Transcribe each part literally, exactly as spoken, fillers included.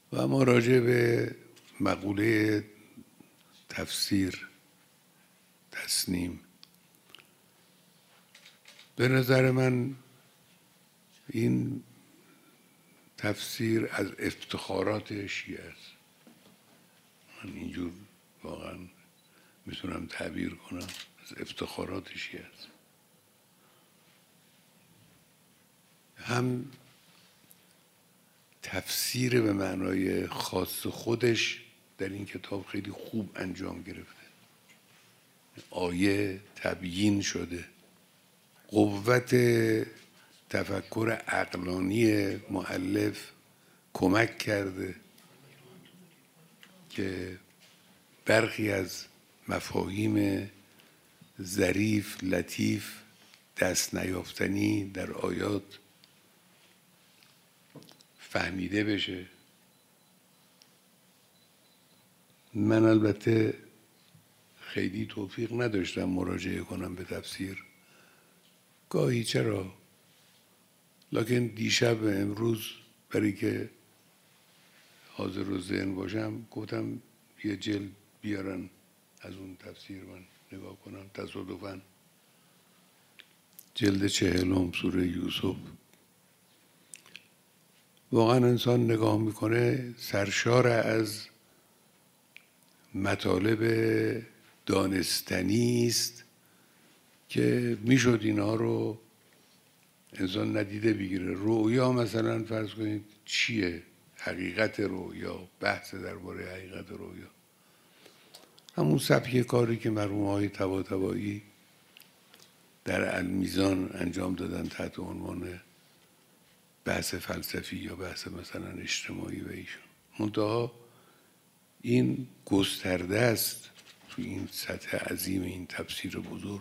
و اما راجع به مقوله تفسیر تصنیم، به نظر من این تفسیر از افتخارات شیعه است. من اینجور واقعا میتونم تعبیر کنم، از افتخارات شیعه است. هم تفسیر به معنای خاص خودش در این کتاب خیلی خوب انجام گرفته، آیه تبیین شده، قوت تفکر عقلانی مؤلف کمک کرده که برخی از مفاهیم ظریف، لطیف، دست نیافتنی در آیات فهمیده بشه. من البته خیلی توفیق نداشتم مراجعه کنم به تفسیر، گاهی چرا، لکن دیشب امروز برای که حاضر و ذهن باشم گفتم یه جلد بیارن از اون تفسیر من نگاه کنم. تصادفاً جلد چهلم سوره یوسف، واقعا انسان نگاه میکنه سرشار از مطالب دانستنی است که میشد اینها رو انسان ندیده بگیره. رؤیا مثلا فرض کنید چیه؟ حقیقت رؤیا، بحث درباره حقیقت رؤیا، همون سبک کاری که مرحوم های طباطبایی در المیزان انجام دادن تحت عنوان بحث فلسفی یا بحث مثلا اجتماعی و ایشون. منتها این گسترده است تو این سطح عظیم این تفسیر بزرگ.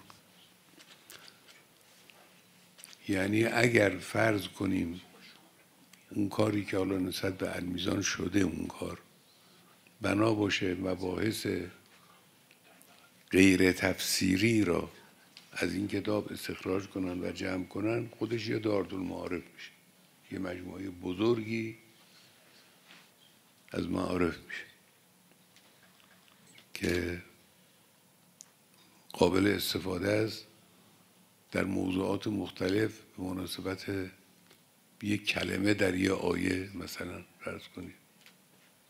یعنی اگر فرض کنیم اون کاری که حالا نسبت به المیزان شده، اون کار بنا باشه مباحث غیر تفسیری را از این کتاب استخراج کنن و جمع کنن، خودش یه دارالمعارف میشه، یه مجموعه بزرگی از معارف میشه که قابل استفاده است در موضوعات مختلف به مناسبت یک کلمه در یه آیه مثلا فرض کنید.